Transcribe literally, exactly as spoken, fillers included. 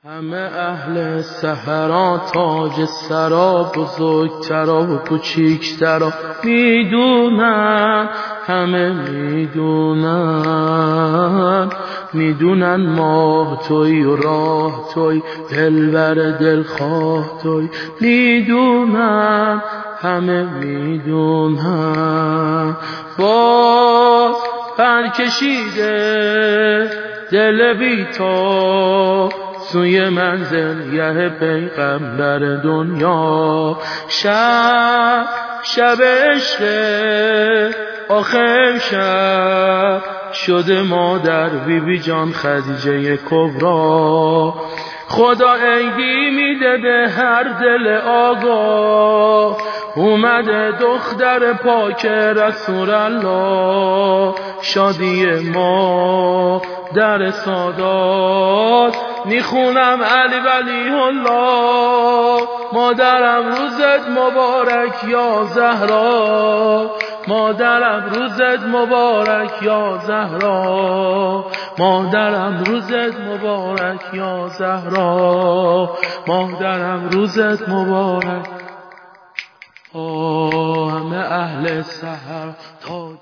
همه اهل صحرا تاج سرا بزرگترا و کوچیکترا میدونن، همه میدونن میدونن ماه توی و راه توی دلبر دلخواه توی میدونن، همه میدونن. باز پر کشیده دل بی‌تاب سوی منزل یه پیغمبر دنیا. شب شب عشق آخر شب شده مادر بی بی جان خدیجه کبرا. خدا عیدی میده به هر دل آگاه، اومده دختر پاک رسول الله. شادی ما در سادات میخونم علی ولی الله. مادرم روزت مبارک یا زهرا، مادرم روزت مبارک یا زهرا، مادرم روزت مبارک یا زهرا، مادرم روزت مبارک. آه همه اهل سحر تاج